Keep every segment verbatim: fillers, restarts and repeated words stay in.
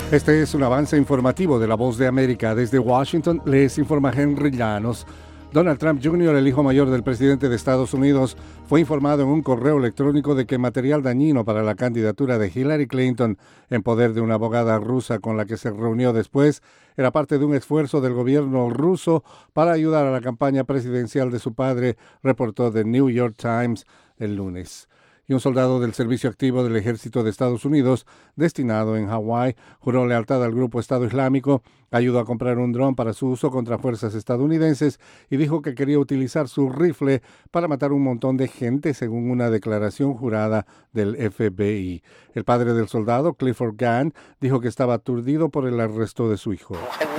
Este es un avance informativo de La Voz de América. Desde Washington les informa Henry Llanos. Donald Trump junior, el hijo mayor del presidente de Estados Unidos, fue informado en un correo electrónico de que material dañino para la candidatura de Hillary Clinton, en poder de una abogada rusa con la que se reunió después, era parte de un esfuerzo del gobierno ruso para ayudar a la campaña presidencial de su padre, reportó The New York Times el lunes. Y un soldado del servicio activo del ejército de Estados Unidos, destinado en Hawái, juró lealtad al grupo Estado Islámico, ayudó a comprar un dron para su uso contra fuerzas estadounidenses y dijo que quería utilizar su rifle para matar un montón de gente, según una declaración jurada del F B I. El padre del soldado, Clifford Gann, dijo que estaba aturdido por el arresto de su hijo.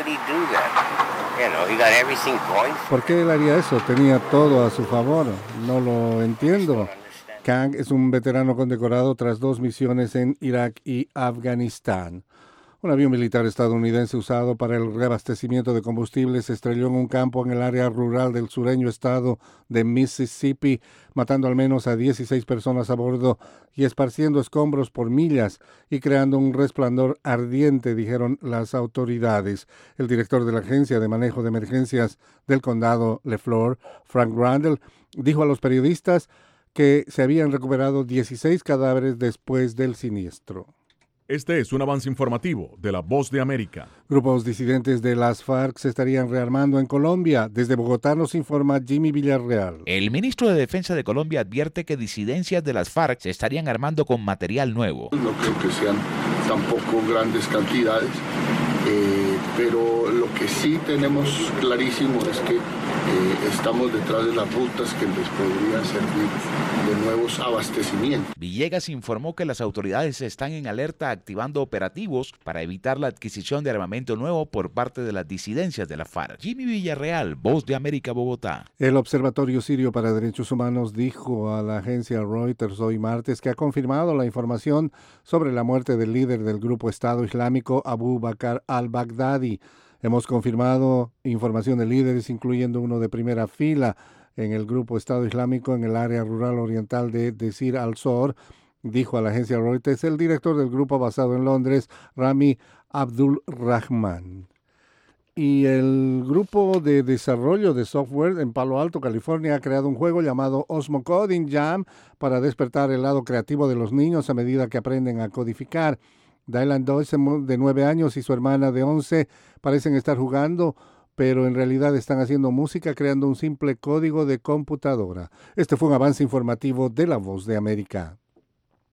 ¿Por qué él haría eso? Tenía todo a su favor. No lo entiendo. Kang es un veterano condecorado tras dos misiones en Irak y Afganistán. Un avión militar estadounidense usado para el reabastecimiento de combustible se estrelló en un campo en el área rural del sureño estado de Mississippi, matando al menos a dieciséis personas a bordo y esparciendo escombros por millas y creando un resplandor ardiente, dijeron las autoridades. El director de la Agencia de Manejo de Emergencias del condado LeFlore, Frank Randall, dijo a los periodistas que se habían recuperado dieciséis cadáveres después del siniestro. Este es un avance informativo de La Voz de América. Grupos disidentes de las FARC se estarían rearmando en Colombia. Desde Bogotá nos informa Jimmy Villarreal. El ministro de Defensa de Colombia advierte que disidencias de las FARC se estarían armando con material nuevo. No creo que sean tampoco grandes cantidades, eh, pero lo que sí tenemos clarísimo es que eh, estamos detrás de las rutas que les podrían servir de nuevos abastecimientos. Villegas informó que las autoridades están en alerta activando operativos para evitar la adquisición de armamento nuevo por parte de las disidencias de la FARC. Jimmy Villarreal, Voz de América, Bogotá. El Observatorio Sirio para Derechos Humanos dijo a la agencia Reuters hoy martes que ha confirmado la información sobre la muerte del líder del grupo Estado Islámico, Abu Bakr al-Baghdadi. Hemos confirmado información de líderes, incluyendo uno de primera fila en el grupo Estado Islámico en el área rural oriental de Desir al-Zor, dijo a la agencia Reuters el director del grupo basado en Londres, Rami Abdul Rahman. Y el grupo de desarrollo de software en Palo Alto, California, ha creado un juego llamado Osmo Coding Jam para despertar el lado creativo de los niños a medida que aprenden a codificar. Dylan Dodge, de nueve años, y su hermana de once parecen estar jugando, pero en realidad están haciendo música creando un simple código de computadora. Este fue un avance informativo de La Voz de América.